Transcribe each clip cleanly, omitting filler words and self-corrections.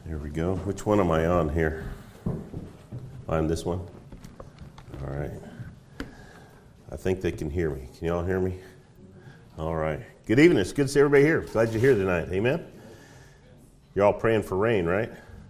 There we go. Which one am I on here? I'm this one? All right. I think they can hear me. Can you all hear me? All right. Good evening. It's good to see everybody here. Glad you're here tonight. Amen? You're all praying for rain, right?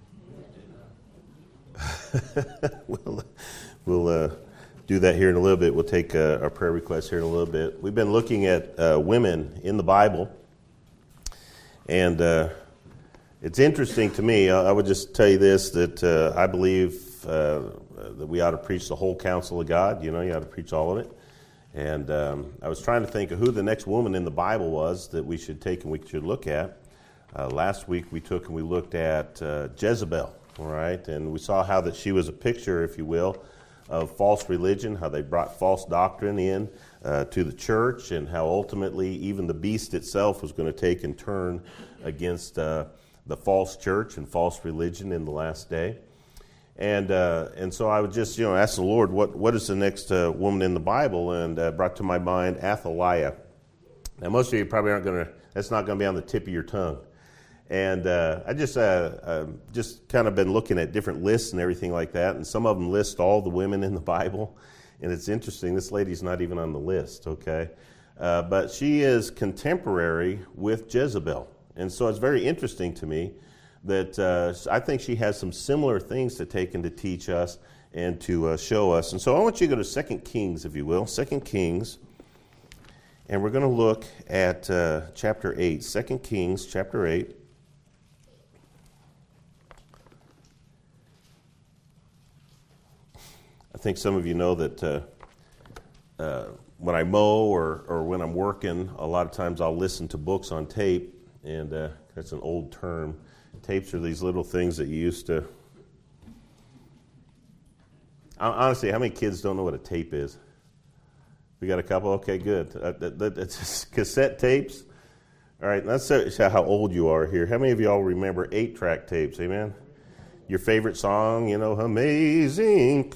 We'll do that here in a little bit. We'll take our prayer requests here in a little bit. We've been looking at women in the Bible, and it's interesting to me. I would just tell you this, that I believe that we ought to preach the whole counsel of God. You know, you ought to preach all of it. And I was trying to think of who the next woman in the Bible was that we should take and we should look at. Last week we took and we looked at Jezebel, all right? And we saw how that she was a picture, if you will, of false religion, how they brought false doctrine in to the church, and how ultimately even the beast itself was going to take and turn against the false church and false religion in the last day. And so I would just, ask the Lord, what is the next woman in the Bible? And brought to my mind Athaliah. Now, most of you probably that's not going to be on the tip of your tongue. And I just kind of been looking at different lists and everything like that, and some of them list all the women in the Bible. And it's interesting, this lady's not even on the list, okay? But she is contemporary with Jezebel. And so it's very interesting to me that I think she has some similar things to take and to teach us and to show us. And so I want you to go to 2 Kings, if you will, 2 Kings, and we're going to look at chapter 8, 2 Kings chapter 8. I think some of you know that when I mow or when I'm working, a lot of times I'll listen to books on tape, and that's an old term. Tapes are these little things that you used to... Honestly, how many kids don't know what a tape is? We got a couple? Okay, good. It's cassette tapes. All right, let's see how old you are here. How many of you all remember 8-track tapes? Amen? Your favorite song, Amazing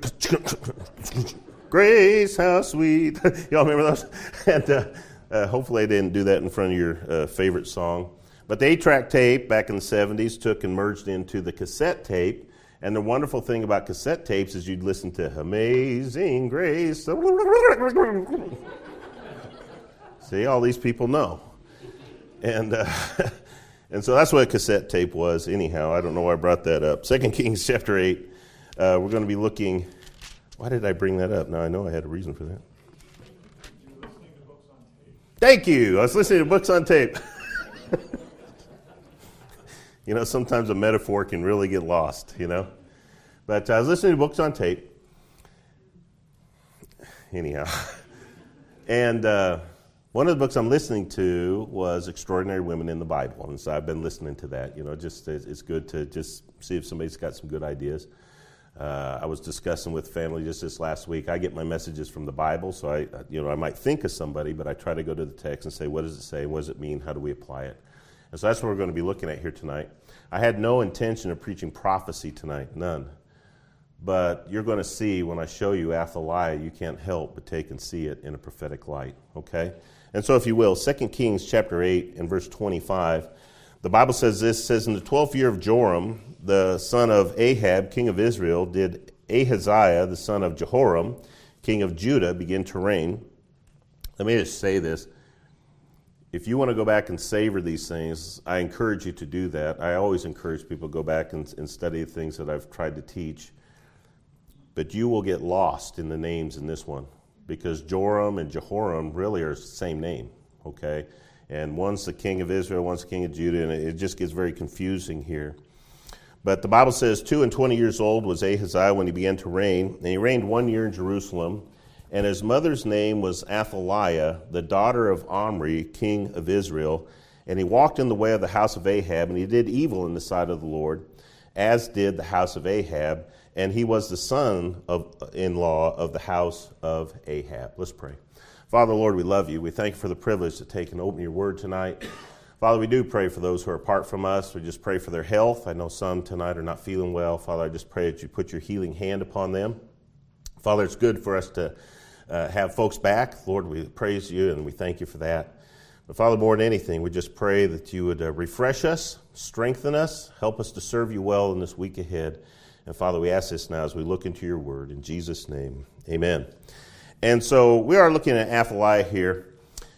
Grace, how sweet. Y'all remember those? And hopefully I didn't do that in front of your favorite song. But the 8-track tape back in the 70s took and merged into the cassette tape. And the wonderful thing about cassette tapes is you'd listen to Amazing Grace. See, all these people know. And and so that's what a cassette tape was anyhow. I don't know why I brought that up. 2 Kings chapter 8. We're going to be looking... Why did I bring that up? Now I know I had a reason for that. Thank you. I was listening to books on tape. Sometimes a metaphor can really get lost, But I was listening to books on tape. Anyhow. And one of the books I'm listening to was Extraordinary Women in the Bible. And so I've been listening to that. It's good to just see if somebody's got some good ideas. I was discussing with family just this last week. I get my messages from the Bible, so I might think of somebody, but I try to go to the text and say, what does it say? What does it mean? How do we apply it? And so that's what we're going to be looking at here tonight. I had no intention of preaching prophecy tonight, none. But you're going to see when I show you Athaliah, you can't help but take and see it in a prophetic light, okay? And so if you will, 2 Kings chapter 8 and verse 25, the Bible says this, says, in the 12th year of Joram, the son of Ahab, king of Israel, did Ahaziah, the son of Jehoram, king of Judah, begin to reign. Let me just say this. If you want to go back and savor these things, I encourage you to do that. I always encourage people to go back and study the things that I've tried to teach. But you will get lost in the names in this one, because Joram and Jehoram really are the same name, okay? And one's the king of Israel, one's the king of Judah, and it just gets very confusing here. But the Bible says 22 years old was Ahaziah when he began to reign, and he reigned 1 year in Jerusalem. And his mother's name was Athaliah, the daughter of Omri, king of Israel. And he walked in the way of the house of Ahab, and he did evil in the sight of the Lord, as did the house of Ahab. And he was the son-in-law of the house of Ahab. Let's pray. Father, Lord, we love you. We thank you for the privilege to take and open your word tonight. Father, we do pray for those who are apart from us. We just pray for their health. I know some tonight are not feeling well. Father, I just pray that you put your healing hand upon them. Father, it's good for us to have folks back. Lord, we praise you and we thank you for that. But Father, more than anything, we just pray that you would refresh us, strengthen us, help us to serve you well in this week ahead. And Father, we ask this now as we look into your word. In Jesus' name, amen. And so we are looking at Athaliah here.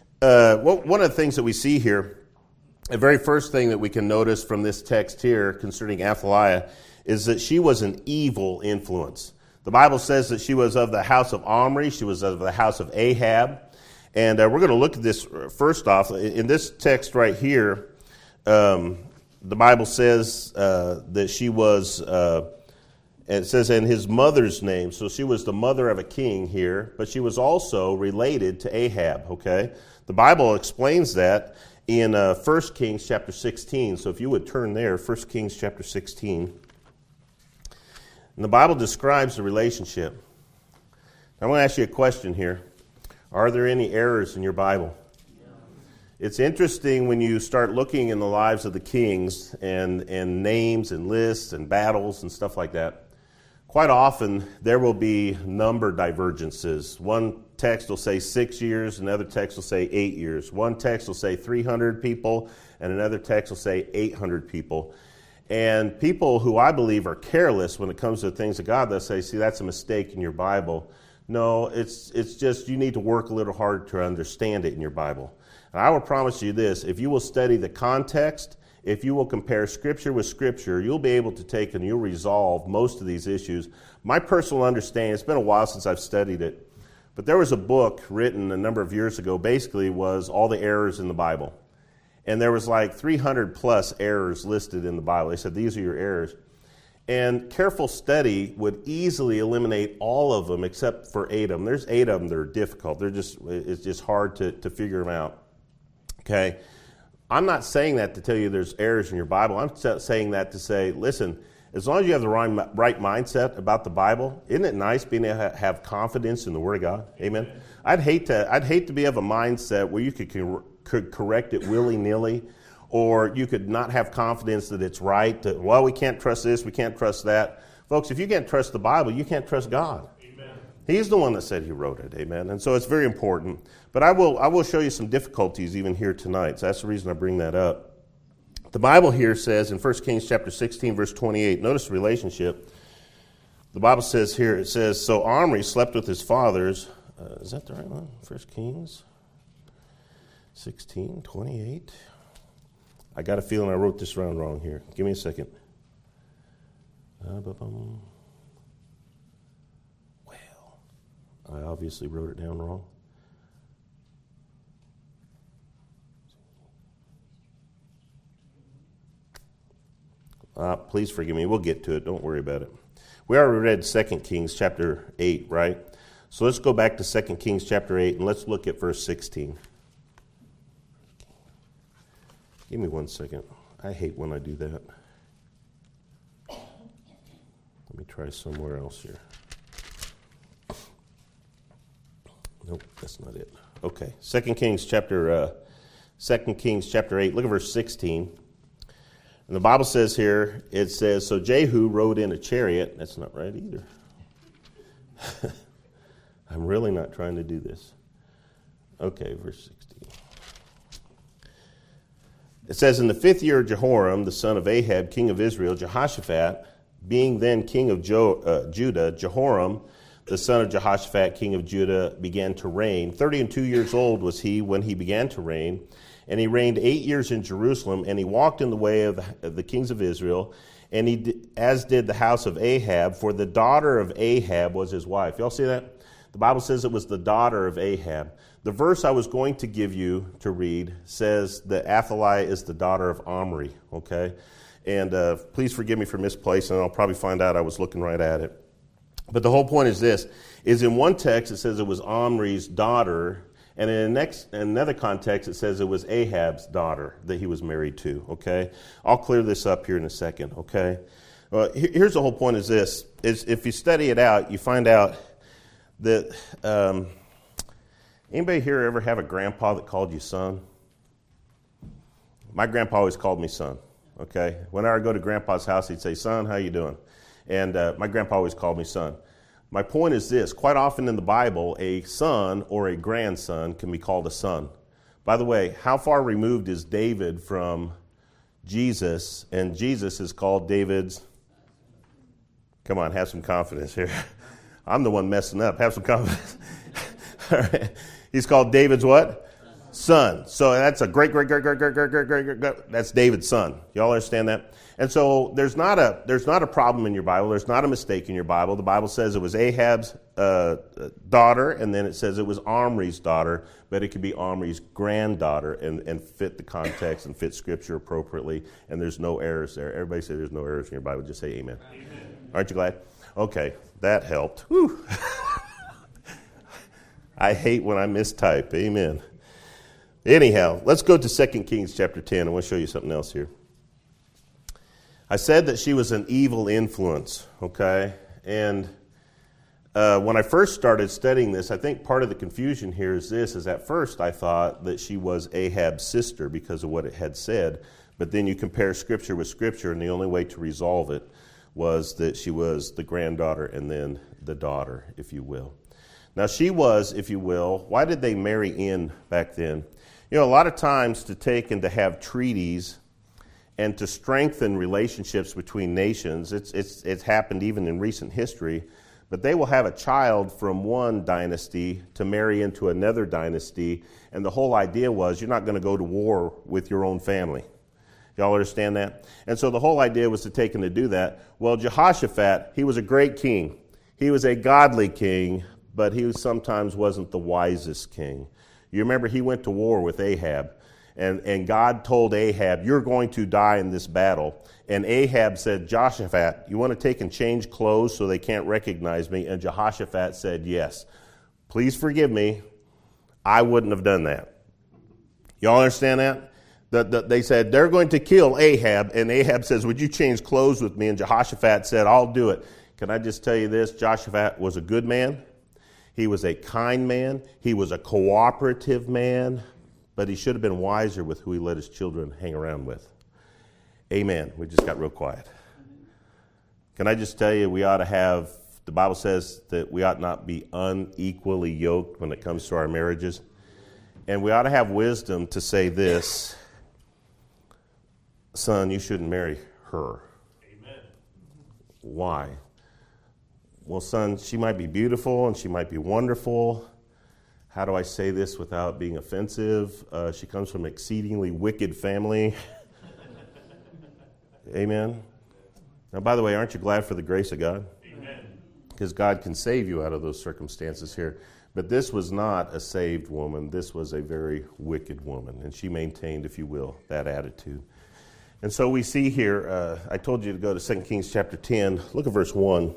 One of the things that we see here, the very first thing that we can notice from this text here concerning Athaliah is that she was an evil influence. The Bible says that she was of the house of Omri, she was of the house of Ahab. And we're going to look at this first off. In this text right here, the Bible says that she was, it says in his mother's name, so she was the mother of a king here, but she was also related to Ahab, okay? The Bible explains that in 1 Kings chapter 16. So if you would turn there, 1 Kings chapter 16. And the Bible describes the relationship. I want to ask you a question here. Are there any errors in your Bible? It's interesting when you start looking in the lives of the kings and names and lists and battles and stuff like that. Quite often there will be number divergences. One text will say 6 years, another text will say 8 years. One text will say 300 people, and another text will say 800 people. And people who I believe are careless when it comes to things of God, they'll say, see, that's a mistake in your Bible. No, it's just you need to work a little hard to understand it in your Bible. And I will promise you this, if you will study the context, if you will compare Scripture with Scripture, you'll be able to take and you'll resolve most of these issues. My personal understanding, it's been a while since I've studied it, but there was a book written a number of years ago, basically was all the errors in the Bible. And there was like 300 plus errors listed in the Bible. They said, these are your errors. And careful study would easily eliminate all of them except for 8 of them. There's 8 of them that are difficult. It's just hard to figure them out. Okay? I'm not saying that to tell you there's errors in your Bible. I'm saying that to say, listen, as long as you have the right mindset about the Bible, isn't it nice being able to have confidence in the Word of God? Amen? I'd hate to be of a mindset where you could correct it willy-nilly, or you could not have confidence that it's right, that, well, we can't trust this, we can't trust that. Folks, if you can't trust the Bible, you can't trust God. Amen. He's the one that said he wrote it, amen? And so it's very important. But I will show you some difficulties even here tonight, so that's the reason I bring that up. The Bible here says in 1 Kings chapter 16, verse 28, notice the relationship. The Bible says here, it says, so Omri slept with his fathers. Is that the right one? 1 Kings 16, 28. I got a feeling I wrote this round wrong here. Give me a second. Well, I obviously wrote it down wrong. Please forgive me. We'll get to it. Don't worry about it. We already read 2 Kings chapter 8, right? So let's go back to 2 Kings chapter 8 and let's look at verse 16. Give me 1 second. I hate when I do that. Let me try somewhere else here. Nope, that's not it. Okay, 2 Kings chapter 8, look at verse 16. And the Bible says here, it says, so Jehu rode in a chariot. That's not right either. I'm really not trying to do this. Okay, verse 16. It says, in the 5th year of Jehoram, the son of Ahab, king of Israel, Jehoshaphat, being then king of Judah, Jehoram, the son of Jehoshaphat, king of Judah, began to reign. 32 years old was he when he began to reign. And he reigned 8 years in Jerusalem, and he walked in the way of the kings of Israel, and as did the house of Ahab, for the daughter of Ahab was his wife. Y'all see that? The Bible says it was the daughter of Ahab. The verse I was going to give you to read says that Athaliah is the daughter of Omri, okay? And please forgive me for misplacing it. I'll probably find out I was looking right at it. But the whole point is this, is in one text it says it was Omri's daughter, and in another context it says it was Ahab's daughter that he was married to, okay? I'll clear this up here in a second, okay? Well, here's the whole point is this, is if you study it out, you find out that, anybody here ever have a grandpa that called you son? My grandpa always called me son, okay? Whenever I go to grandpa's house, he'd say, son, how you doing? And my grandpa always called me son. My point is this, quite often in the Bible, a son or a grandson can be called a son. By the way, how far removed is David from Jesus? And Jesus is called David's... Come on, have some confidence here. I'm the one messing up. Have some confidence. All right. He's called David's what? Son. So that's a great. That's David's son. Y'all understand that? And so there's not a problem in your Bible. There's not a mistake in your Bible. The Bible says it was Ahab's daughter, and then it says it was Omri's daughter, but it could be Omri's granddaughter and fit the context and fit Scripture appropriately, and there's no errors there. Everybody say there's no errors in your Bible. Just say amen. Amen. Aren't you glad? Okay, that helped. Whew. I hate when I mistype. Amen. Anyhow, let's go to 2 Kings chapter 10. I want to show you something else here. I said that she was an evil influence, okay? And when I first started studying this, I think part of the confusion here is this, is at first I thought that she was Ahab's sister because of what it had said, but then you compare Scripture with Scripture, and the only way to resolve it was that she was the granddaughter and then the daughter, if you will. Now she was, if you will, why did they marry in back then? You know, a lot of times to take and to have treaties and to strengthen relationships between nations, it's happened even in recent history, but they will have a child from one dynasty to marry into another dynasty, and the whole idea was you're not going to go to war with your own family. Y'all understand that? And so the whole idea was to take and to do that. Well, Jehoshaphat, he was a great king. He was a godly king, but he sometimes wasn't the wisest king. You remember he went to war with Ahab, and God told Ahab, you're going to die in this battle. And Ahab said, Jehoshaphat, you want to take and change clothes so they can't recognize me? And Jehoshaphat said, yes. Please forgive me. I wouldn't have done that. Y'all understand that? They said, they're going to kill Ahab. And Ahab says, would you change clothes with me? And Jehoshaphat said, I'll do it. Can I just tell you this? Jehoshaphat was a good man. He was a kind man. He was a cooperative man. But he should have been wiser with who he let his children hang around with. Amen. We just got real quiet. Can I just tell you, we ought to have, the Bible says that we ought not be unequally yoked when it comes to our marriages. And we ought to have wisdom to say this, son, you shouldn't marry her. Amen. Why? Well, son, she might be beautiful and she might be wonderful. How do I say this without being offensive? She comes from an exceedingly wicked family. Amen. Now, by the way, aren't you glad for the grace of God? Amen. Because God can save you out of those circumstances here. But this was not a saved woman. This was a very wicked woman. And she maintained, if you will, that attitude. And so we see here, I told you to go to 2 Kings chapter 10. Look at verse 1.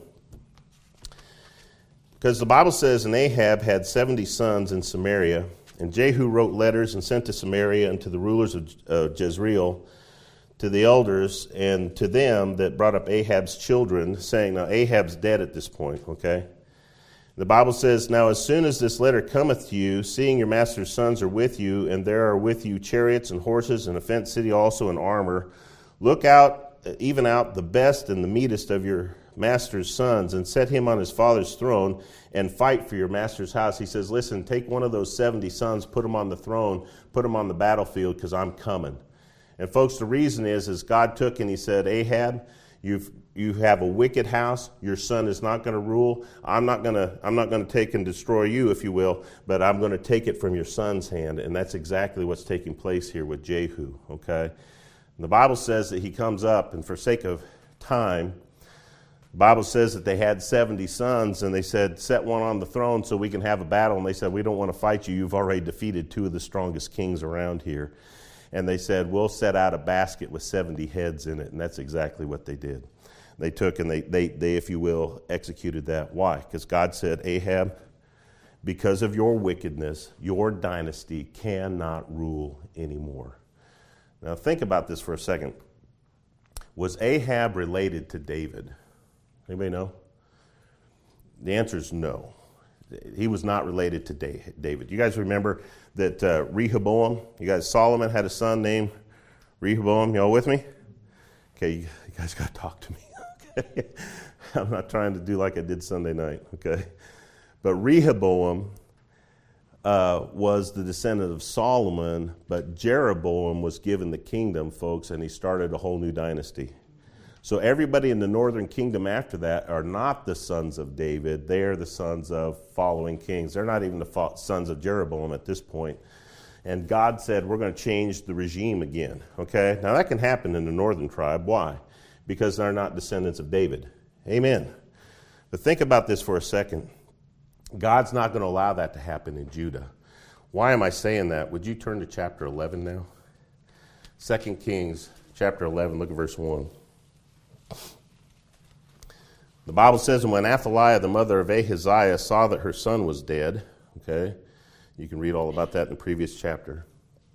Because the Bible says, and Ahab had 70 sons in Samaria, and Jehu wrote letters and sent to Samaria and to the rulers of Jezreel, to the elders, and to them that brought up Ahab's children, saying, now Ahab's dead at this point, okay? The Bible says, now as soon as this letter cometh to you, seeing your master's sons are with you, and there are with you chariots and horses, and a fenced city also in armor, look out, even out the best and the meetest of your master's sons, and set him on his father's throne, and fight for your master's house. He says, listen, take one of those 70 sons, put them on the throne, put them on the battlefield, because I'm coming. And folks, the reason is God took and he said, Ahab, you have a wicked house. Your son is not going to rule. I'm not going to take and destroy you, if you will, but I'm going to take it from your son's hand. And that's exactly what's taking place here with Jehu, okay? And the Bible says that he comes up, and for sake of time, the Bible says that they had 70 sons, and they said, set one on the throne so we can have a battle. And they said, we don't want to fight you. You've already defeated two of the strongest kings around here. And they said, we'll set out a basket with 70 heads in it. And that's exactly what they did. They took and they if you will, executed that. Why? Because God said, Ahab, because of your wickedness, your dynasty cannot rule anymore. Now think about this for a second. Was Ahab related to David? Anybody know? The answer is no. He was not related to David. You guys remember that Rehoboam, Solomon had a son named Rehoboam. Y'all with me? Okay, you guys got to talk to me. Okay? I'm not trying to do like I did Sunday night, okay? But Rehoboam was the descendant of Solomon, but Jeroboam was given the kingdom, folks, and he started a whole new dynasty. So everybody in the northern kingdom after that are not the sons of David. They are the sons of following kings. They're not even the sons of Jeroboam at this point. And God said, we're going to change the regime again. Okay? Now that can happen in the northern tribe. Why? Because they're not descendants of David. Amen. But think about this for a second. God's not going to allow that to happen in Judah. Why am I saying that? Would you turn to chapter 11 now? 2 Kings chapter 11, look at verse 1. The Bible says, and when Athaliah, the mother of Ahaziah, saw that her son was dead, okay, you can read all about that in the previous chapter,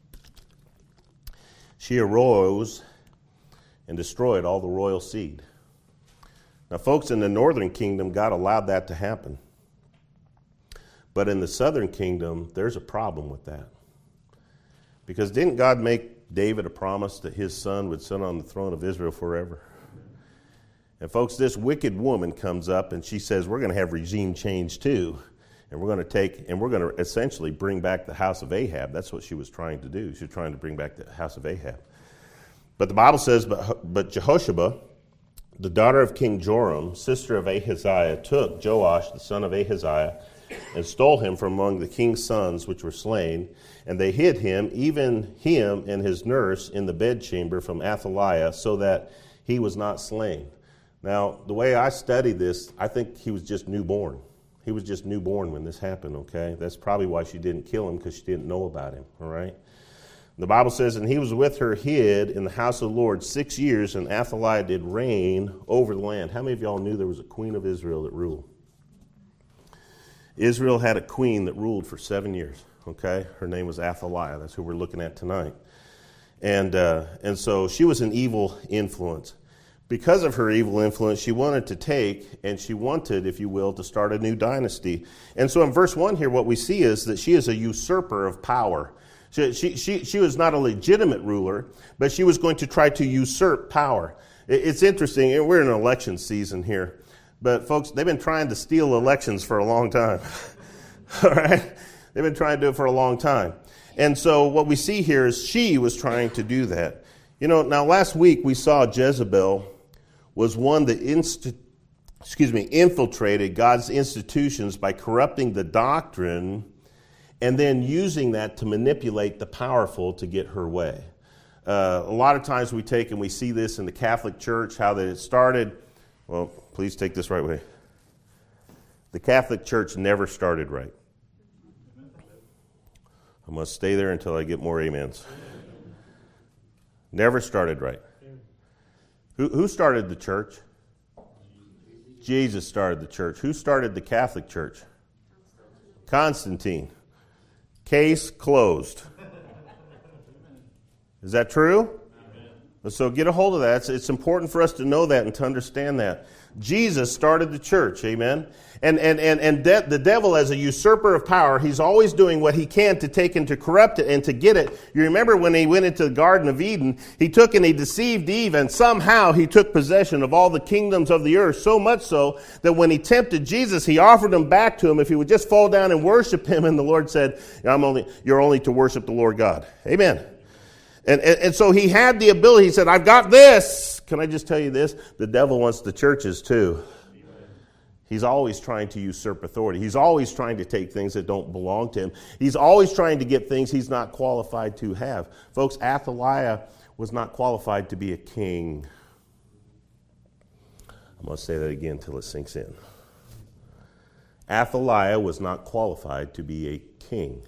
she arose and destroyed all the royal seed. Now, folks, in the northern kingdom, God allowed that to happen. But in the southern kingdom, there's a problem with that. Because didn't God make David a promise that his son would sit on the throne of Israel forever? And folks, this wicked woman comes up and she says, we're going to have regime change too. And we're going to essentially bring back the house of Ahab. That's what she was trying to do. She was trying to bring back the house of Ahab. But the Bible says, but Jehosheba, the daughter of King Joram, sister of Ahaziah, took Joash, the son of Ahaziah, and stole him from among the king's sons which were slain. And they hid him, even him and his nurse, in the bedchamber from Athaliah, so that he was not slain. Now, the way I study this, I think he was just newborn. He was just newborn when this happened, okay? That's probably why she didn't kill him, because she didn't know about him, all right? The Bible says, and he was with her hid in the house of the Lord 6 years, and Athaliah did reign over the land. How many of y'all knew there was a queen of Israel that ruled? Israel had a queen that ruled for 7 years, okay? Her name was Athaliah. That's who we're looking at tonight. And so she was an evil influence. Because of her evil influence, she wanted to take, and she wanted, if you will, to start a new dynasty. And so in verse 1 here, what we see is that she is a usurper of power. She was not a legitimate ruler, but she was going to try to usurp power. It's interesting, and we're in an election season here. But folks, they've been trying to steal elections for a long time. All right? They've been trying to do it for a long time. And so what we see here is she was trying to do that. You know, now last week we saw Jezebel was one that infiltrated God's institutions by corrupting the doctrine and then using that to manipulate the powerful to get her way. A lot of times we take and we see this in the Catholic Church, how that it started. Well, please take this right way. The Catholic Church never started right. I must stay there until I get more amens. Never started right. Who started the church? Jesus started the church. Who started the Catholic Church? Constantine. Case closed. Is that true? So get a hold of that. It's important for us to know that and to understand that. Jesus started the church, amen? And the devil, as a usurper of power, he's always doing what he can to take and to corrupt it and to get it. You remember when he went into the Garden of Eden, he took and he deceived Eve, and somehow he took possession of all the kingdoms of the earth, so much so that when he tempted Jesus, he offered them back to him if he would just fall down and worship him, and the Lord said, you're only to worship the Lord God. Amen. And so he had the ability. He said, I've got this. Can I just tell you this? The devil wants the churches too. He's always trying to usurp authority. He's always trying to take things that don't belong to him. He's always trying to get things he's not qualified to have. Folks, Athaliah was not qualified to be a king. I'm going to say that again until it sinks in. Athaliah was not qualified to be a king.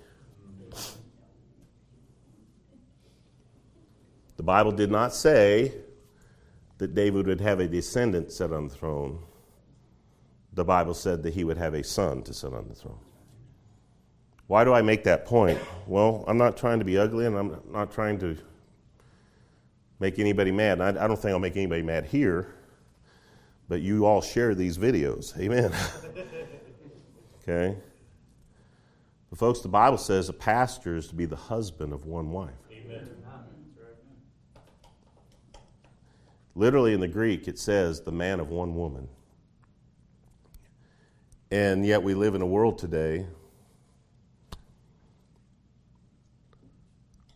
The Bible did not say that David would have a descendant sit on the throne. The Bible said that he would have a son to sit on the throne. Why do I make that point? Well, I'm not trying to be ugly, and I'm not trying to make anybody mad. I don't think I'll make anybody mad here, but you all share these videos. Amen. Okay? But folks, the Bible says a pastor is to be the husband of one wife. Amen. Literally in the Greek, it says the man of one woman. And yet we live in a world today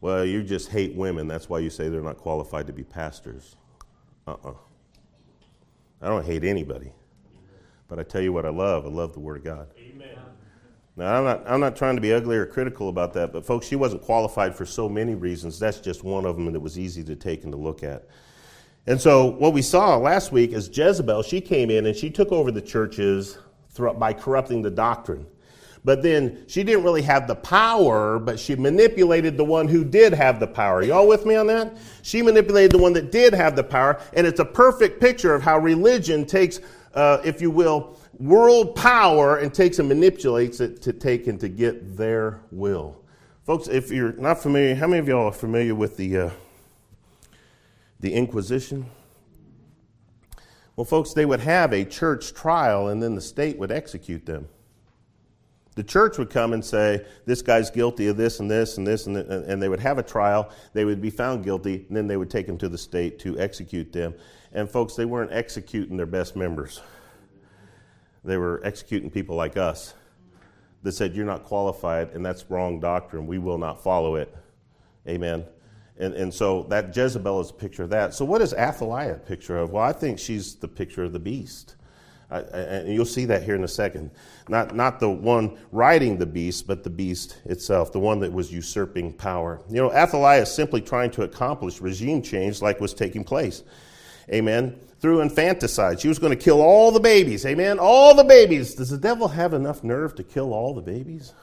well, you just hate women. That's why you say they're not qualified to be pastors. I don't hate anybody. But I tell you what I love the Word of God. Amen. Now, I'm not trying to be ugly or critical about that, but folks, she wasn't qualified for so many reasons. That's just one of them that was easy to take and to look at. And so what we saw last week is Jezebel, she came in and she took over the churches by corrupting the doctrine. But then she didn't really have the power, but she manipulated the one who did have the power. Y'all with me on that? She manipulated the one that did have the power, and it's a perfect picture of how religion takes, if you will, world power and takes and manipulates it to take and to get their will. Folks, if you're not familiar, how many of y'all are familiar with the Inquisition? Well, folks, they would have a church trial, and then the state would execute them. The church would come and say, this guy's guilty of this and this and this, and they would have a trial. They would be found guilty, and then they would take them to the state to execute them. And folks, they weren't executing their best members. They were executing people like us that said, you're not qualified, and that's wrong doctrine. We will not follow it. Amen. And so that Jezebel is a picture of that. So what is Athaliah a picture of? Well, I think she's the picture of the beast. And you'll see that here in a second. Not the one riding the beast, but the beast itself, the one that was usurping power. You know, Athaliah is simply trying to accomplish regime change like was taking place. Amen. Through infanticide. She was going to kill all the babies. Amen. All the babies. Does the devil have enough nerve to kill all the babies?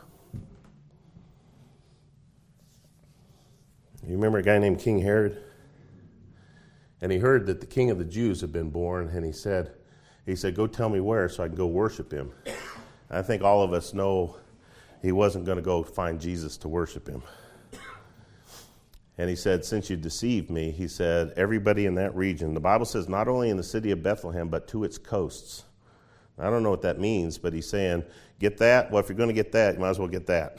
You remember a guy named King Herod? And he heard that the king of the Jews had been born, and he said, go tell me where so I can go worship him. I think all of us know he wasn't going to go find Jesus to worship him. And he said, since you deceived me, he said, everybody in that region, the Bible says not only in the city of Bethlehem, but to its coasts. I don't know what that means, but he's saying, get that? Well, if you're going to get that, you might as well get that.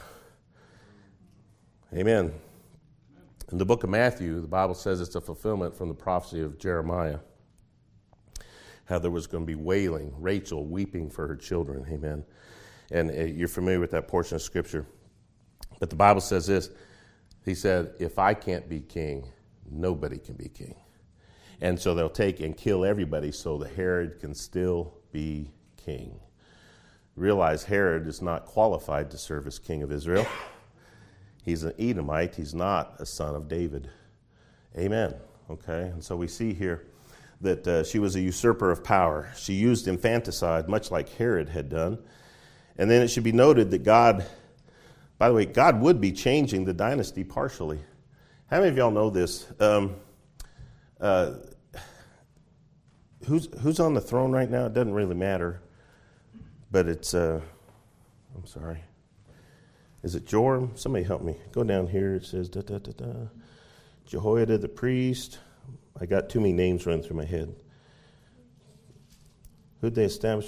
Amen. In the book of Matthew, the Bible says it's a fulfillment from the prophecy of Jeremiah. How there was going to be wailing, Rachel weeping for her children. Amen. And you're familiar with that portion of Scripture. But the Bible says this. He said, if I can't be king, nobody can be king. And so they'll take and kill everybody so that Herod can still be king. Realize Herod is not qualified to serve as king of Israel. He's an Edomite. He's not a son of David. Amen. Okay. And so we see here that she was a usurper of power. She used infanticide, much like Herod had done. And then it should be noted that God, by the way, God would be changing the dynasty partially. How many of y'all know this? Who's on the throne right now? It doesn't really matter. But it's, I'm sorry. Is it Joram? Somebody help me. Go down here. It says, Jehoiada the priest. I got too many names running through my head. Who'd they establish?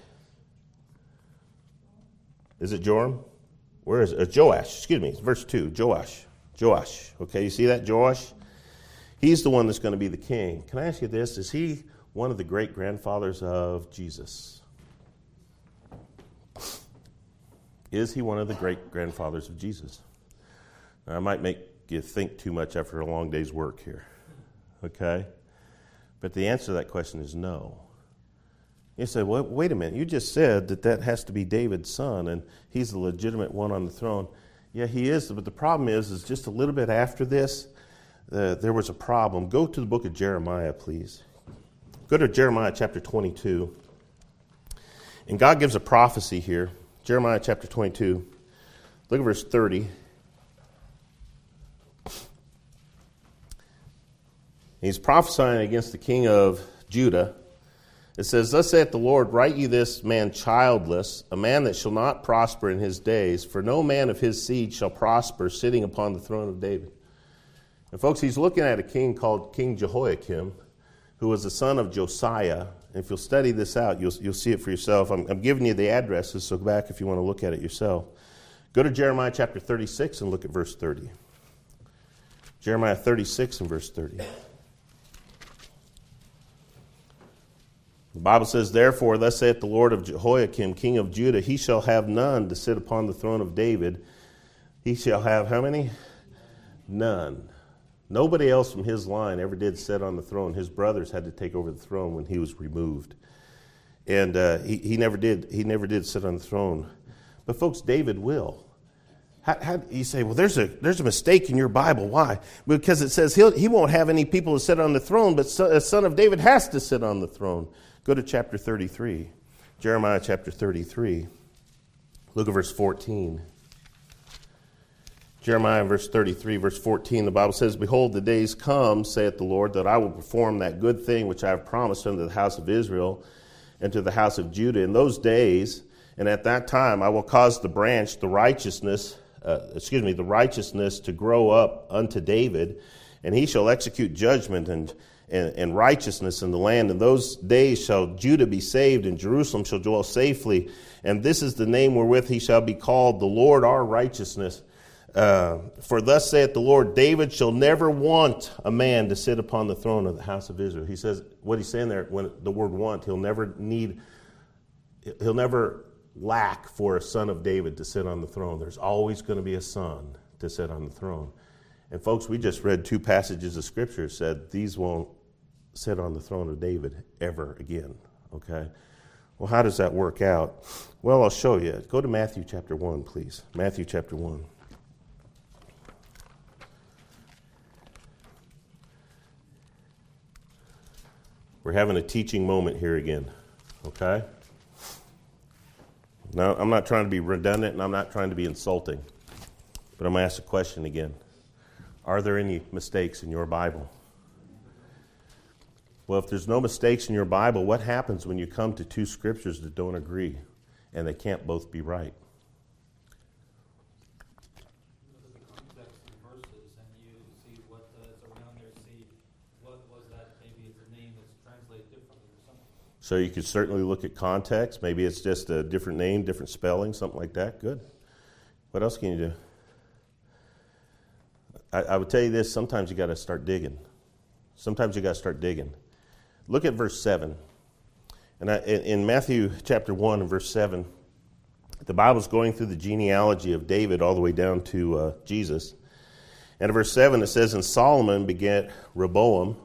Is it Joram? Where is it? Joash. Excuse me. It's verse 2. Joash. Okay, you see that? Joash? He's the one that's going to be the king. Can I ask you this? Is he one of the great-grandfathers of Jesus? Is he one of the great-grandfathers of Jesus? Now, I might make you think too much after a long day's work here. Okay? But the answer to that question is no. You say, well, wait a minute. You just said that has to be David's son, and he's the legitimate one on the throne. Yeah, he is. But the problem is just a little bit after this, there was a problem. Go to the book of Jeremiah, please. Go to Jeremiah chapter 22. And God gives a prophecy here. Jeremiah chapter 22. Look at verse 30. He's prophesying against the king of Judah. It says, thus saith the Lord, write ye this man childless, a man that shall not prosper in his days, for no man of his seed shall prosper sitting upon the throne of David. And folks, he's looking at a king called King Jehoiakim, who was the son of Josiah. And if you'll study this out, you'll see it for yourself. I'm giving you the addresses, so go back if you want to look at it yourself. Go to Jeremiah chapter 36 and look at verse 30. Jeremiah 36 and verse 30. The Bible says, therefore, thus saith the Lord of Jehoiakim, king of Judah, he shall have none to sit upon the throne of David. He shall have how many? None. Nobody else from his line ever did sit on the throne. His brothers had to take over the throne when he was removed. And he never did. He never did sit on the throne. But folks, David will. How you say, well, there's a mistake in your Bible. Why? Because it says he won't have any people to sit on the throne, but a son of David has to sit on the throne. Go to chapter 33. Jeremiah chapter 33. Look at verse 14. Jeremiah verse 33, verse 14, the Bible says, Behold, the days come, saith the Lord, that I will perform that good thing which I have promised unto the house of Israel and to the house of Judah. In those days, and at that time, I will cause the branch, the righteousness to grow up unto David, and he shall execute judgment and righteousness in the land. In those days shall Judah be saved, and Jerusalem shall dwell safely. And this is the name wherewith he shall be called, the Lord our righteousness. For thus saith the Lord, David shall never want a man to sit upon the throne of the house of Israel. He says, what he's saying there, when the word want, he'll never lack for a son of David to sit on the throne. There's always going to be a son to sit on the throne. And folks, we just read 2 passages of Scripture that said these won't sit on the throne of David ever again. Okay? Well, how does that work out? Well, I'll show you. Go to Matthew chapter 1, please. Matthew chapter 1. We're having a teaching moment here again, okay? Now, I'm not trying to be redundant and I'm not trying to be insulting, but I'm going to ask a question again. Are there any mistakes in your Bible? Well, if there's no mistakes in your Bible, what happens when you come to 2 scriptures that don't agree and they can't both be right? So you could certainly look at context. Maybe it's just a different name, different spelling, something like that. Good. What else can you do? I would tell you this, sometimes you got to start digging. Look at verse 7. And in Matthew chapter 1 and verse 7, the Bible's going through the genealogy of David all the way down to Jesus. And in verse 7 it says, And Solomon begat Rehoboam,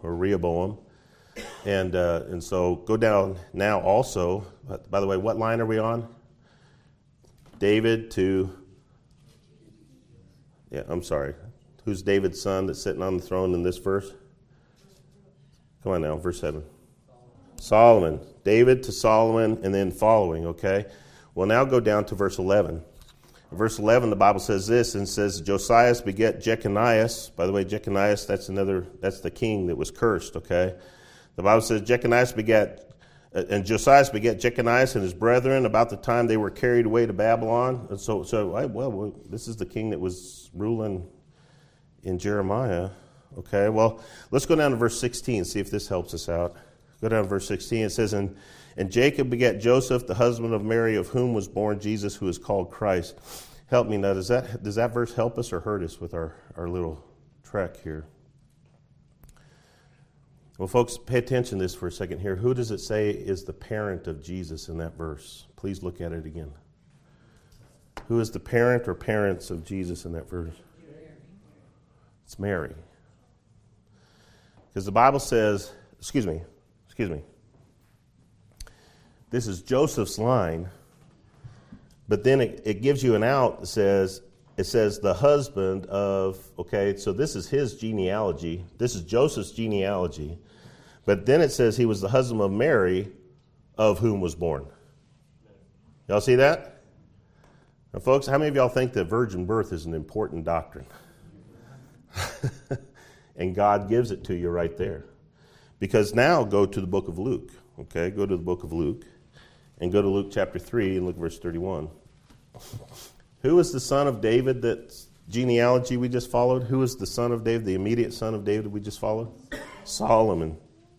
And so go down now also. By the way, what line are we on? David to... Yeah, I'm sorry. Who's David's son that's sitting on the throne in this verse? Come on now, verse 7. Solomon. David to Solomon and then following, okay? Well, now go down to verse 11. In verse 11, the Bible says this, and says, Josias begat Jeconias. By the way, Jeconias, that's the king that was cursed, okay? The Bible says Josias begat Jeconias and his brethren about the time they were carried away to Babylon. And so this is the king that was ruling in Jeremiah. Okay, well, let's go down to verse 16, see if this helps us out. Go down to verse 16. It says, And Jacob begat Joseph, the husband of Mary, of whom was born Jesus, who is called Christ. Help me now. Does that verse help us or hurt us with our little trek here? Well, folks, pay attention to this for a second here. Who does it say is the parent of Jesus in that verse? Please look at it again. Who is the parent or parents of Jesus in that verse? It's Mary. Because the Bible says, excuse me. This is Joseph's line, but then it gives you an out that says, it says the husband of, okay, so this is his genealogy. This is Joseph's genealogy. But then it says he was the husband of Mary, of whom was born. Y'all see that? Now, folks, how many of y'all think that virgin birth is an important doctrine? And God gives it to you right there. Because now go to the book of Luke. Okay, go to the book of Luke. And go to Luke chapter 3 and look at verse 31. Who is the son of David that genealogy we just followed? Who is the son of David, the immediate son of David we just followed? Solomon.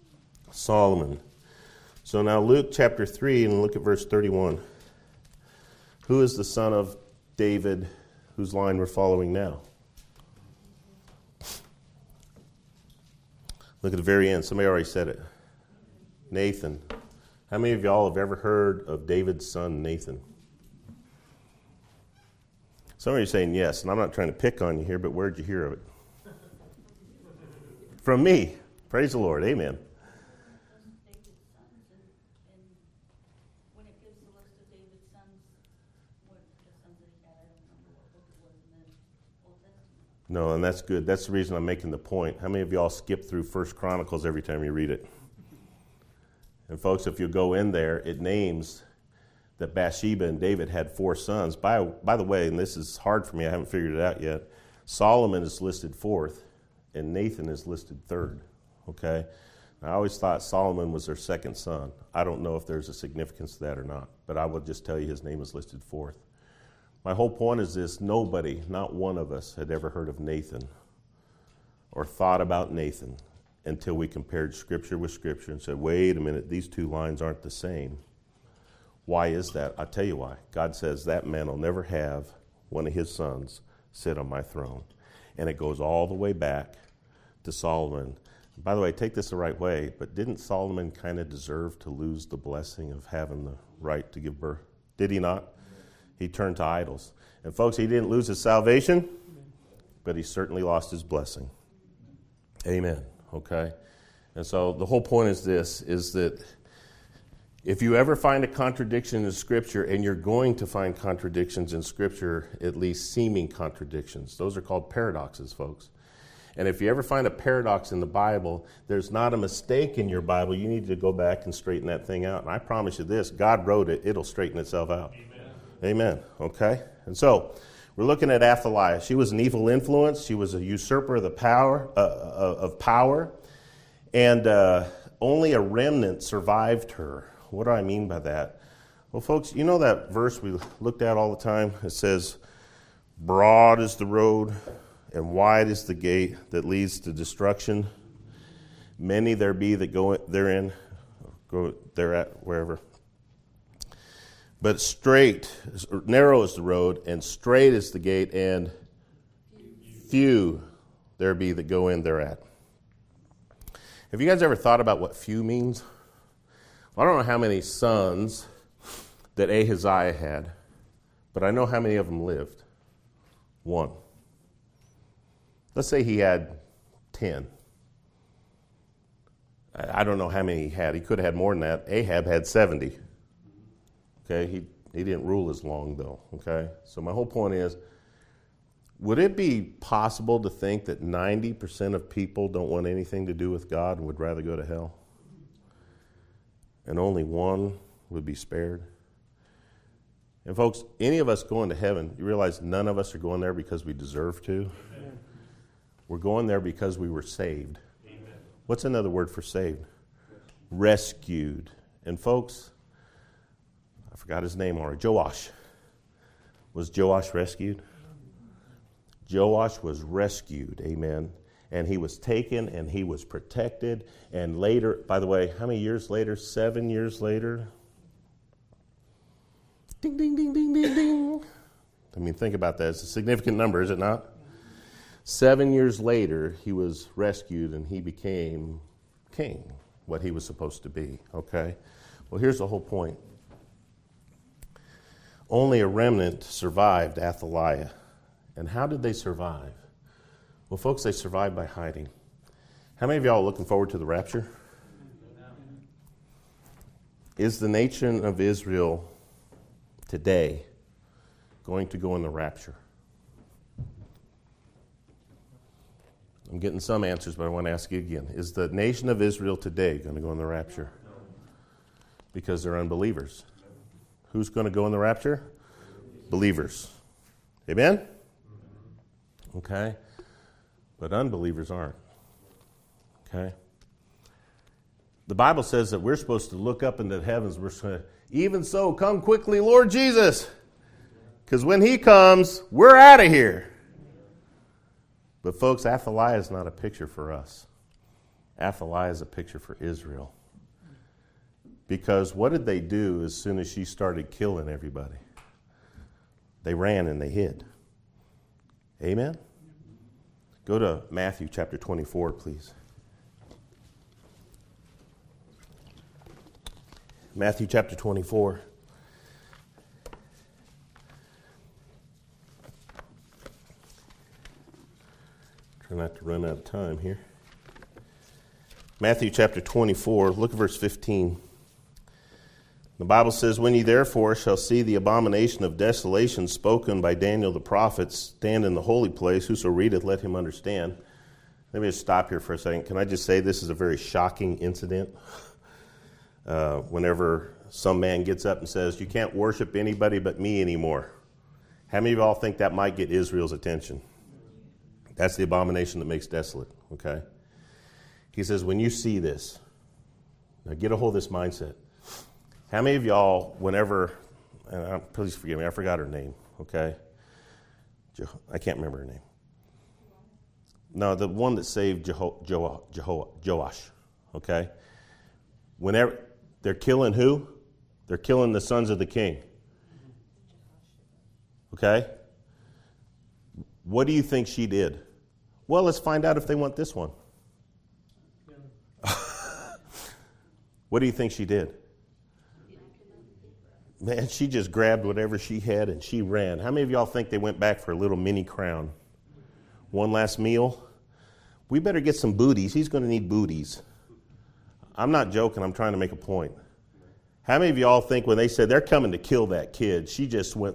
So now Luke chapter 3 and look at verse 31. Who is the son of David whose line we're following now? Look at the very end. Somebody already said it. Nathan. How many of y'all have ever heard of David's son, Nathan? Some of you are saying yes, and I'm not trying to pick on you here, but where'd you hear of it? From me. Praise the Lord. Amen. No, and that's good. That's the reason I'm making the point. How many of y'all skip through 1 Chronicles every time you read it? And folks, if you go in there, it names that Bathsheba and David had 4 sons. By the way, and this is hard for me, I haven't figured it out yet, Solomon is listed 4th, and Nathan is listed 3rd. Okay? I always thought Solomon was their 2nd son. I don't know if there's a significance to that or not, but I will just tell you his name is listed 4th. My whole point is this: nobody, not one of us, had ever heard of Nathan or thought about Nathan until we compared Scripture with Scripture and said, wait a minute, these 2 lines aren't the same. Why is that? I'll tell you why. God says that man will never have one of his sons sit on my throne. And it goes all the way back to Solomon. By the way, take this the right way, but didn't Solomon kind of deserve to lose the blessing of having the right to give birth? Did he not? He turned to idols. And folks, he didn't lose his salvation, but he certainly lost his blessing. Amen. Okay? And so the whole point is this, is that if you ever find a contradiction in Scripture, and you're going to find contradictions in Scripture, at least seeming contradictions, those are called paradoxes, folks. And if you ever find a paradox in the Bible, there's not a mistake in your Bible. You need to go back and straighten that thing out. And I promise you this, God wrote it, it'll straighten itself out. Amen. Okay? And so, we're looking at Athaliah. She was an evil influence. She was a usurper of the power. And only a remnant survived her. What do I mean by that? Well, folks, you know that verse we looked at all the time? It says, broad is the road and wide is the gate that leads to destruction. Many there be that go therein, go thereat, wherever. But narrow is the road, and straight is the gate, and few there be that go in thereat. Have you guys ever thought about what few means? Well, I don't know how many sons that Ahaziah had, but I know how many of them lived. 1. Let's say he had 10. I don't know how many he had. He could have had more than that. Ahab had 70. Okay, he didn't rule as long, though, okay? So my whole point is, would it be possible to think that 90% of people don't want anything to do with God and would rather go to hell? And only 1 would be spared? And folks, any of us going to heaven, you realize none of us are going there because we deserve to. Amen. We're going there because we were saved. Amen. What's another word for saved? Rescued. And folks, I forgot his name already. Joash. Was Joash rescued? Joash was rescued, amen. And he was taken and he was protected. And later, by the way, how many years later? 7 years later? Ding, ding, ding, ding, ding, ding. I mean, think about that. It's a significant number, is it not? 7 years later, he was rescued and he became king, what he was supposed to be, okay? Well, here's the whole point. Only a remnant survived Athaliah. And how did they survive? Well, folks, they survived by hiding. How many of y'all are looking forward to the rapture? Is the nation of Israel today going to go in the rapture? I'm getting some answers, but I want to ask you again. Is the nation of Israel today going to go in the rapture? Because they're unbelievers. Who's going to go in the rapture? Believers. Amen? Okay? But unbelievers aren't. Okay? The Bible says that we're supposed to look up into the heavens. We're supposed to, even so, come quickly, Lord Jesus. Because when he comes, we're out of here. But folks, Athaliah is not a picture for us. Athaliah is a picture for Israel. Because what did they do as soon as she started killing everybody? They ran and they hid. Amen? Go to Matthew chapter 24, please. Matthew chapter 24. Try not to run out of time here. Matthew chapter 24, look at verse 15. The Bible says, "When ye therefore shall see the abomination of desolation spoken by Daniel the prophet stand in the holy place, whoso readeth, let him understand." Let me just stop here for a second. Can I just say this is a very shocking incident? Whenever some man gets up and says, "You can't worship anybody but me anymore." How many of y'all think that might get Israel's attention? That's the abomination that makes desolate, okay? He says, when you see this, now get a hold of this mindset. How many of y'all, whenever, and please forgive me, I forgot her name, okay? I can't remember her name. No, the one that saved Joash, okay? Whenever, they're killing who? They're killing the sons of the king. Okay? What do you think she did? Well, let's find out if they want this one. What do you think she did? Man, she just grabbed whatever she had and she ran. How many of y'all think they went back for a little mini crown? One last meal? We better get some booties. He's going to need booties. I'm not joking. I'm trying to make a point. How many of y'all think when they said they're coming to kill that kid, she just went,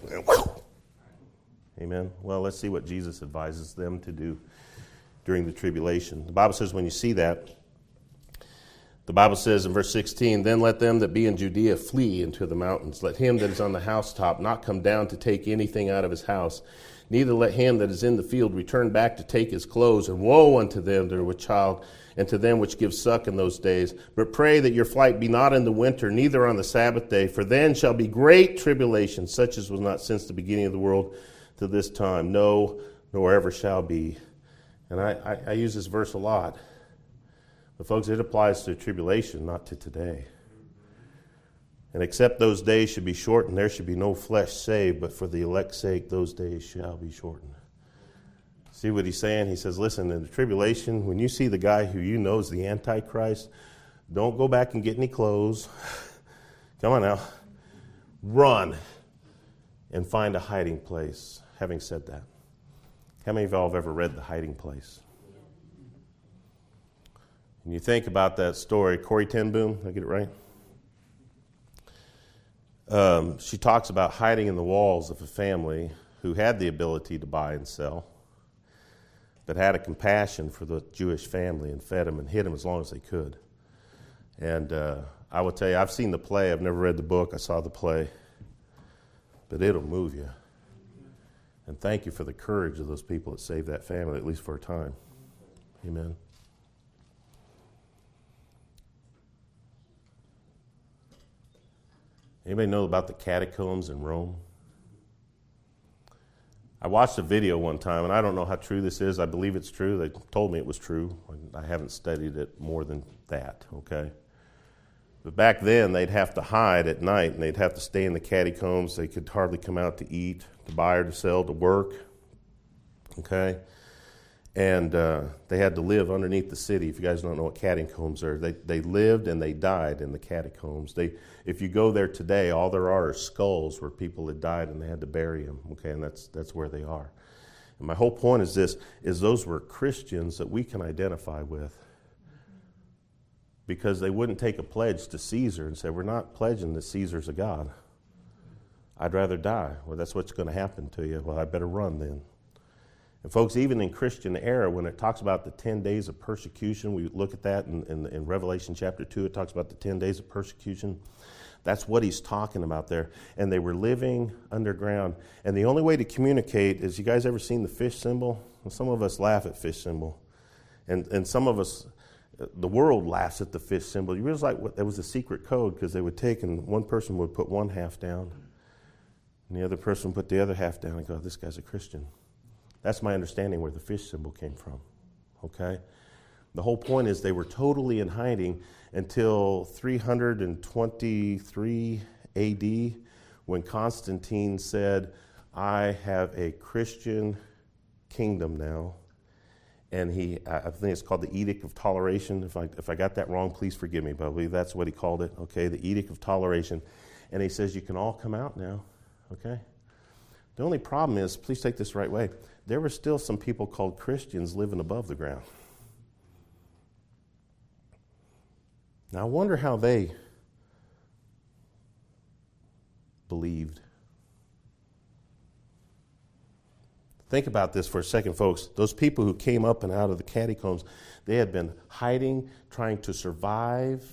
amen? Well, let's see what Jesus advises them to do during the tribulation. The Bible says when you see that, the Bible says in verse 16, "Then let them that be in Judea flee into the mountains. Let him that is on the housetop not come down to take anything out of his house. Neither let him that is in the field return back to take his clothes. And woe unto them that are with child, and to them which give suck in those days. But pray that your flight be not in the winter, neither on the Sabbath day. For then shall be great tribulation, such as was not since the beginning of the world to this time. No, nor ever shall be." And I use this verse a lot. But folks, it applies to tribulation, not to today. "And except those days should be shortened, there should be no flesh saved, but for the elect's sake those days shall be shortened." See what he's saying? He says, listen, in the tribulation, when you see the guy who you know is the Antichrist, don't go back and get any clothes. Come on now. Run and find a hiding place. Having said that, how many of y'all have ever read The Hiding Place? When you think about that story, Corrie ten Boom, did I get it right? She talks about hiding in the walls of a family who had the ability to buy and sell, but had a compassion for the Jewish family and fed them and hid them as long as they could. And I will tell you, I've seen the play. I've never read the book. I saw the play. But it'll move you. And thank you for the courage of those people that saved that family, at least for a time. Amen. Anybody know about the catacombs in Rome? I watched a video one time, and I don't know how true this is. I believe it's true. They told me it was true. I haven't studied it more than that, okay? But back then, they'd have to hide at night, and they'd have to stay in the catacombs. They could hardly come out to eat, to buy or to sell, to work, okay? And they had to live underneath the city. If you guys don't know what catacombs are, they lived and they died in the catacombs. If you go there today, all there are skulls where people had died and they had to bury them. Okay, and that's where they are. And my whole point is this: those were Christians that we can identify with, because they wouldn't take a pledge to Caesar and say, "We're not pledging that Caesar's a god. I'd rather die." Well, that's what's going to happen to you. Well, I better run then. And folks, even in Christian era, when it talks about the 10 days of persecution, we look at that in Revelation chapter 2, it talks about the 10 days of persecution. That's what he's talking about there. And they were living underground. And the only way to communicate is, you guys ever seen the fish symbol? Well, some of us laugh at fish symbol. And some of us, the world laughs at the fish symbol. You realize there was a secret code, because they would take, and one person would put one half down, and the other person would put the other half down and go, "This guy's a Christian." That's my understanding where the fish symbol came from, okay? The whole point is they were totally in hiding until 323 AD, when Constantine said, "I have a Christian kingdom now." And I think it's called the Edict of Toleration. If I got that wrong, please forgive me, but I believe that's what he called it, okay? The Edict of Toleration. And he says, you can all come out now, okay? The only problem is, please take this the right way, there were still some people called Christians living above the ground. Now, I wonder how they believed. Think about this for a second, folks. Those people who came up and out of the catacombs, they had been hiding, trying to survive.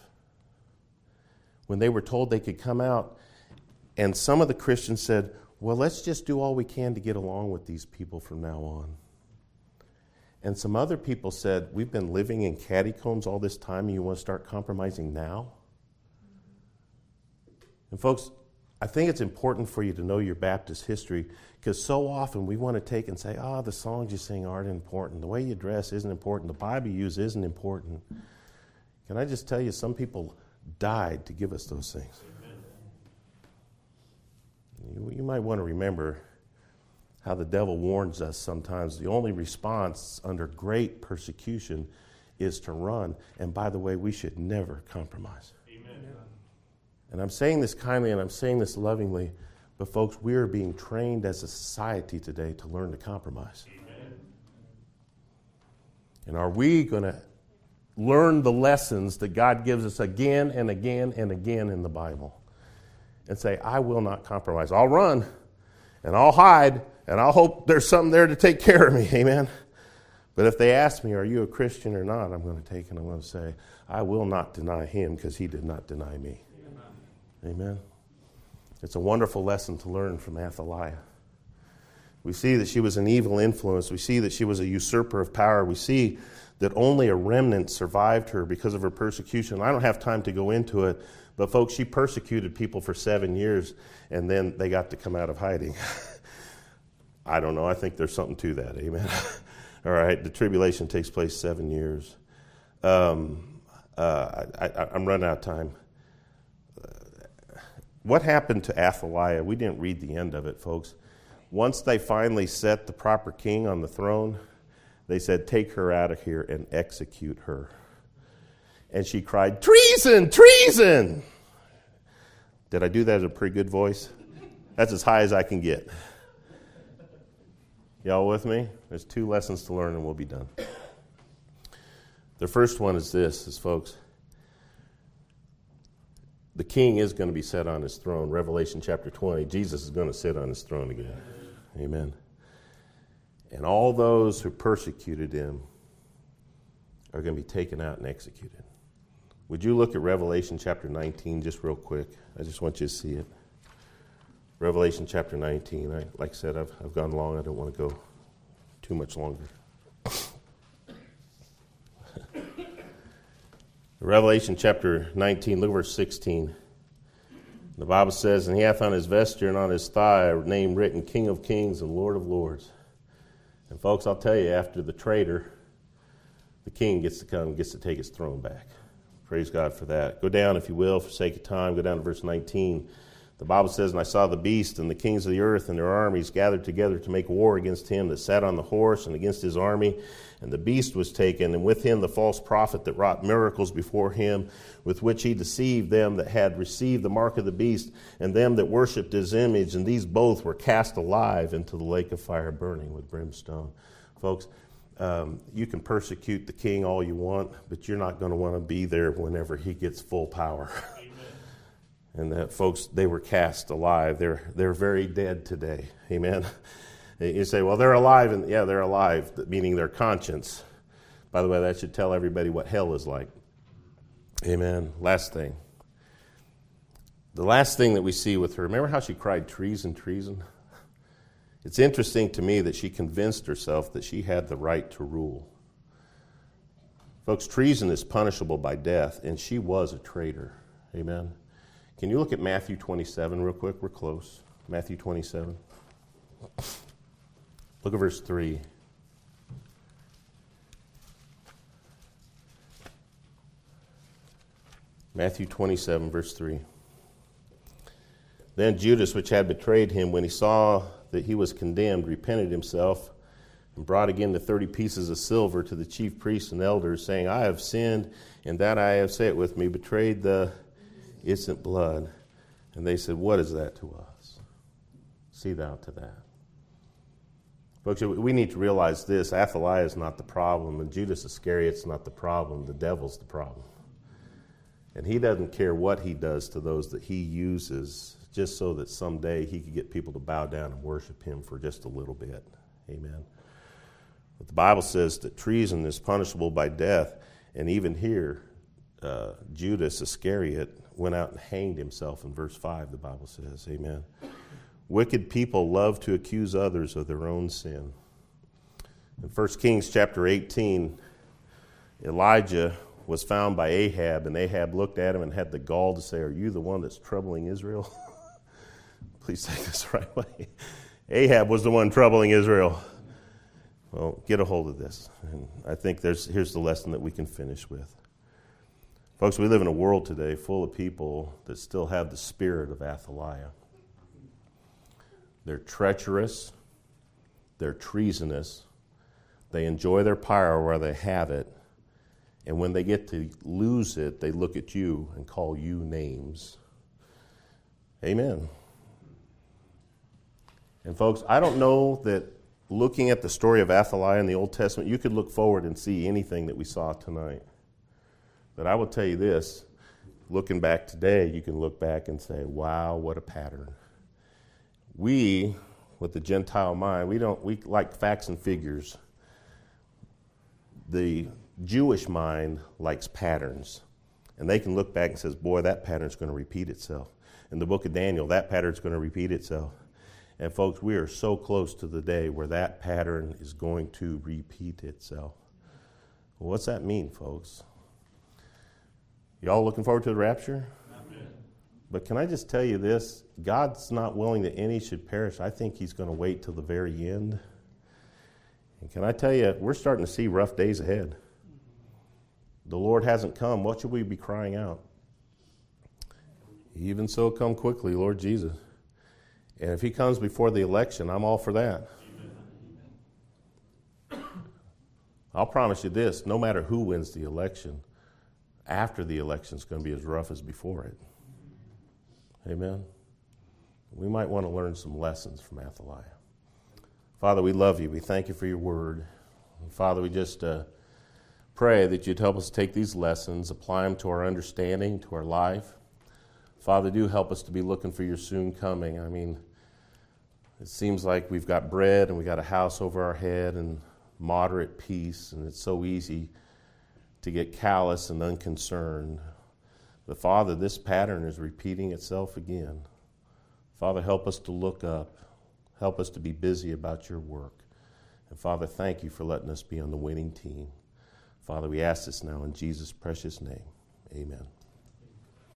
When they were told they could come out, and some of the Christians said, well, let's just do all we can to get along with these people from now on. And some other people said, we've been living in catacombs all this time, and you want to start compromising now? And folks, I think it's important for you to know your Baptist history, because so often we want to take and say, the songs you sing aren't important. The way you dress isn't important. The Bible you use isn't important. Can I just tell you, some people died to give us those things. You might want to remember how the devil warns us sometimes. The only response under great persecution is to run. And by the way, we should never compromise. Amen. And I'm saying this kindly and I'm saying this lovingly, but folks, we are being trained as a society today to learn to compromise. Amen. And are we going to learn the lessons that God gives us again and again and again in the Bible and say, I will not compromise. I'll run and I'll hide and I'll hope there's something there to take care of me. Amen. But if they ask me, are you a Christian or not, I'm going to take and I'm going to say, I will not deny him because he did not deny me. Amen. Amen. It's a wonderful lesson to learn from Athaliah. We see that she was an evil influence. We see that she was a usurper of power. We see that only a remnant survived her because of her persecution. I don't have time to go into it, but folks, she persecuted people for 7 years, and then they got to come out of hiding. I don't know. I think there's something to that. Amen. All right. The tribulation takes place 7 years. I'm running out of time. What happened to Athaliah? We didn't read the end of it, folks. Once they finally set the proper king on the throne, they said, take her out of here and execute her. And she cried, treason, treason. Did I do that in a pretty good voice? That's as high as I can get. Y'all with me? There's 2 lessons to learn and we'll be done. The first one is this, folks. The king is going to be set on his throne. Revelation chapter 20, Jesus is going to sit on his throne again. Amen. And all those who persecuted him are going to be taken out and executed. Would you look at Revelation chapter 19 just real quick? I just want you to see it. Revelation chapter 19. Like I said, I've gone long. I don't want to go too much longer. Revelation chapter 19, look at verse 16. The Bible says, and he hath on his vesture and on his thigh a name written, King of Kings and Lord of Lords. And folks, I'll tell you, after the traitor, the king gets to come, gets to take his throne back. Praise God for that. Go down, if you will, for sake of time, go down to verse 19. The Bible says, and I saw the beast and the kings of the earth and their armies gathered together to make war against him that sat on the horse and against his army. And the beast was taken, and with him the false prophet that wrought miracles before him, with which he deceived them that had received the mark of the beast, and them that worshipped his image. And these both were cast alive into the lake of fire burning with brimstone. Folks, you can persecute the king all you want, but you're not going to want to be there whenever he gets full power. And that, folks, they were cast alive. They're very dead today. Amen. You say, well, they're alive. And yeah, they're alive, meaning their conscience. By the way, that should tell everybody what hell is like. Amen. Last thing. The last thing that we see with her, remember how she cried treason, treason? It's interesting to me that she convinced herself that she had the right to rule. Folks, treason is punishable by death, and she was a traitor. Amen. Can you look at Matthew 27 real quick? We're close. Matthew 27. Look at verse 3. Matthew 27, verse 3. Then Judas, which had betrayed him, when he saw that he was condemned, repented himself and brought again the 30 pieces of silver to the chief priests and elders, saying, I have sinned, and that I have, say it with me, betrayed the innocent blood. And they said, what is that to us? See thou to that. Folks, we need to realize this. Athaliah is not the problem, and Judas Iscariot's not the problem. The devil's the problem. And he doesn't care what he does to those that he uses, just so that someday he could get people to bow down and worship him for just a little bit. Amen. But the Bible says that treason is punishable by death. And even here, Judas Iscariot went out and hanged himself in verse 5, the Bible says. Amen. Wicked people love to accuse others of their own sin. In 1 Kings chapter 18, Elijah was found by Ahab, and Ahab looked at him and had the gall to say, "Are you the one that's troubling Israel?" Please take this the right way. Ahab was the one troubling Israel. Well, get a hold of this. And I think here's the lesson that we can finish with. Folks, we live in a world today full of people that still have the spirit of Athaliah. They're treacherous. They're treasonous. They enjoy their power where they have it. And when they get to lose it, they look at you and call you names. Amen. And folks, I don't know that looking at the story of Athaliah in the Old Testament, you could look forward and see anything that we saw tonight. But I will tell you this, looking back today, you can look back and say, wow, what a pattern. We, with the Gentile mind, we like facts and figures. The Jewish mind likes patterns. And they can look back and says, boy, that pattern's going to repeat itself. In the book of Daniel, that pattern's going to repeat itself. And folks, we are so close to the day where that pattern is going to repeat itself. Well, what's that mean, folks? Y'all looking forward to the rapture? Amen. But can I just tell you this? God's not willing that any should perish. I think he's going to wait till the very end. And can I tell you, we're starting to see rough days ahead. The Lord hasn't come. What should we be crying out? Even so, come quickly, Lord Jesus. And if he comes before the election, I'm all for that. I'll promise you this, no matter who wins the election, after the election is going to be as rough as before it. Amen? We might want to learn some lessons from Athaliah. Father, we love you. We thank you for your word. And Father, we just pray that you'd help us take these lessons, apply them to our understanding, to our life. Father, do help us to be looking for your soon coming. I mean, it seems like we've got bread and we got a house over our head and moderate peace, and it's so easy to get callous and unconcerned. But Father, this pattern is repeating itself again. Father, help us to look up. Help us to be busy about your work. And Father, thank you for letting us be on the winning team. Father, we ask this now in Jesus' precious name. Amen.